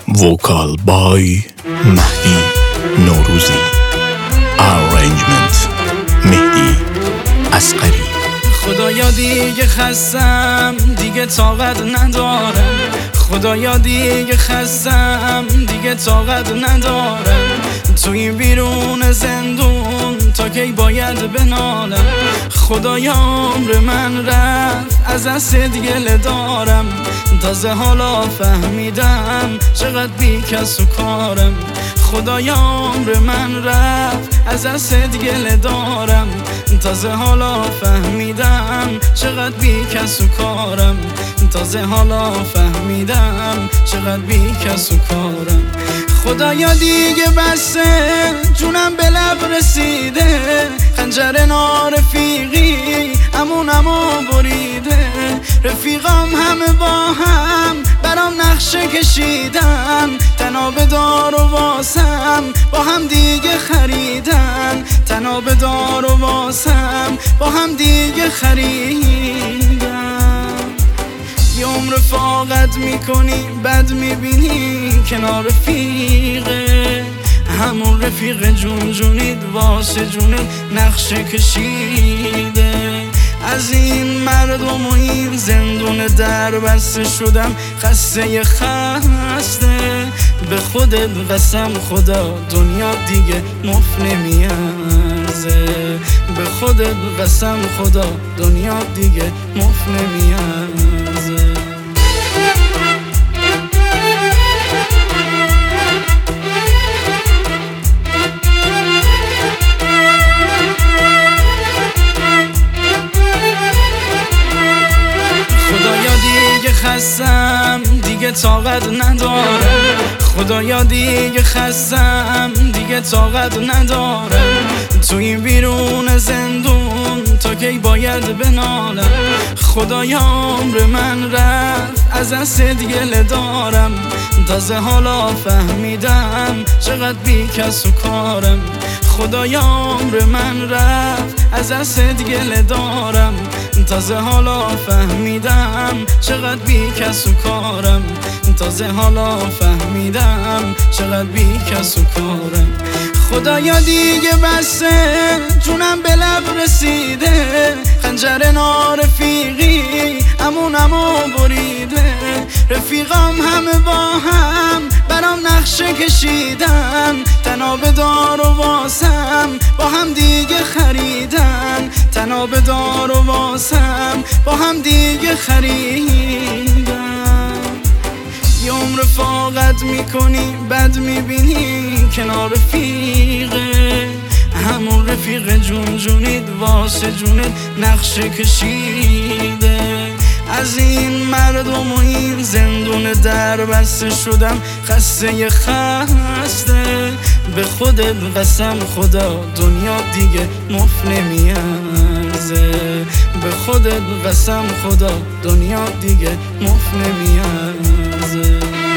وکال بای مهدی نوروزی. ارنجمنت مهدی اصغری. خدایا دیگه خستم، دیگه طاقت ندارم. خدایا دیگه خستم، دیگه طاقت ندارم. توی بیرون زندون تا کی باید بنالم. خدایا عمر من رفت، از دست گله دارم. تازه حالا فهمیدم چقدر بی کس و کارم. خدایا عمر من رفت، از دست گله دارم. تازه حالا فهمیدم چقدر بی کس و کارم. تازه حالا فهمیدم چقدر بی کس و کارم. خدایا دیگه بسه، جونم به لب رسیده. خنجر نارفیقی امونمو بریده. رفیقام همه با هم برام نقشه کشیدن. تناب دار و واسم با هم دیگه خریدن. تناب دار و واسم با هم دیگه خریدن. یه عمر فاقد میکنی، بد میبینی کنار رفیقه. همون رفیق جون جونید واسه جونت نقشه کشیده. از این مردم و این زندون در بسته شدم، خسته خسته. به خودت قسم خدا دنیا دیگه مفت نمیارزه. به خودت قسم خدا دنیا دیگه مفت نمیارزه. خستم دیگه طاقت ندارم. خدایا دیگه خستم دیگه طاقت ندارم. توی بیرون زندون تا کی باید بنالم. خدایا عمر من رفت، از دست گله دارم. تازه حالا فهمیدم چقدر بی کس و کارم. خدایا عمر من رفت، از دست گله دارم. تازه حالا فهمیدم چقدر بی کس و کارم. تازه حالا فهمیدم چقدر بی کس و کارم. خدایا دیگه بسه، جونم به لب رسیده. خنجر نارفیقی امونمو بریده. رفیقام همه با هم برام نقشه کشیدن. تناب دار و واسم با هم دیگه خریدن. تناب دار و واسم با هم دیگه خریدن. یه عمر فاقد میکنی، بد میبینی کنار رفیقه. همون رفیق جون جونید واسه جونت نقشه کشیده. از این مردم و این زندون در بسته شدم، خسته خسته. به خودت قسم خدا دنیا دیگه مفت نمیارزه. به خودت قسم خدا دنیا دیگه مفت نمیارزه.